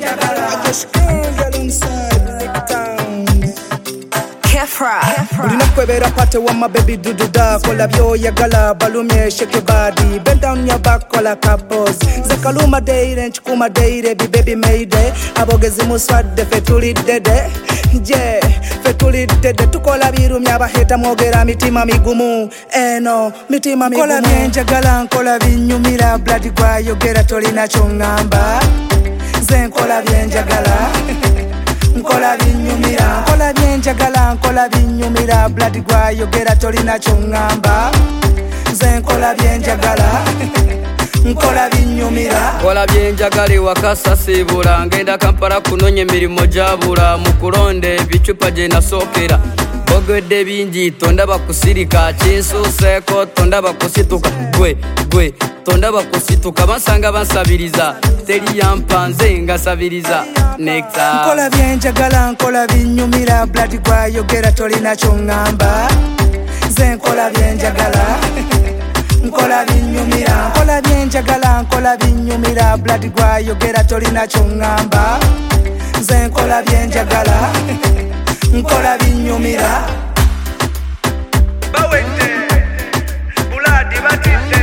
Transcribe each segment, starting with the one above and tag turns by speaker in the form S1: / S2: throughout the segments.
S1: I just can't get inside Rick Towns. Ulina kwebera pate wa my baby dududa kola byo yagala balumye shake your body bend down your back kola couples zakaluma deire nchukuma deire bi baby mayday abogezi muswadde fetuli dede je fetuli dede tukola birumya abaheta mwogera mitima migumu eno mitima migumu kola byenjagala nkola binyumira blood gwa yogera tolina chongamba zen kola byenjagala nkola binyumira nkola byenjagala nkola binyumira blood gwa yogera tolina chongamba nze nkola byenjagala nkola binyumira
S2: nkola byenjagala wakasa sibula ngenda Kampala kunonye mirimo jabula mukulonde ebicupa je nasokera bogedde bingi tondaba kusirika kinsuseko tondaba kusituka gwe tondaba kusituka basanga bansabiriza teri yampanze ngasabiriza nectar
S1: nkola byenjagala nkola binyumira blood gwa yogera tolina chongamba nze nkola byenjagala nkola binyumira nkola byenjagala nkola binyumira blood gwa yogera tolina chongamba nze nkola byenjagala nkola binyumira bawete buladi batinde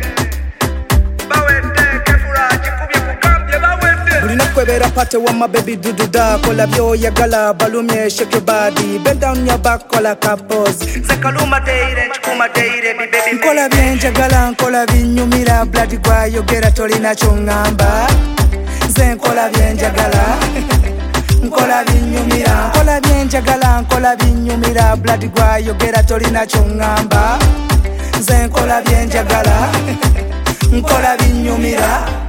S1: bawete kefura chikubye kukambye bawete ulina kwebera pate wa my baby dududa kola byo yagala balumye shake your body bend down your back kola couples zakaluma deire nchukuma deire bi baby nkola byenjagala nkola binyumira blood gwa yogera tolina chongamba nze nkola byenjagala nkola binyumira nkola byenjagala nkola binyumira blood gwa yogera tolina chongamba nze nkola byenjagala nkola binyumira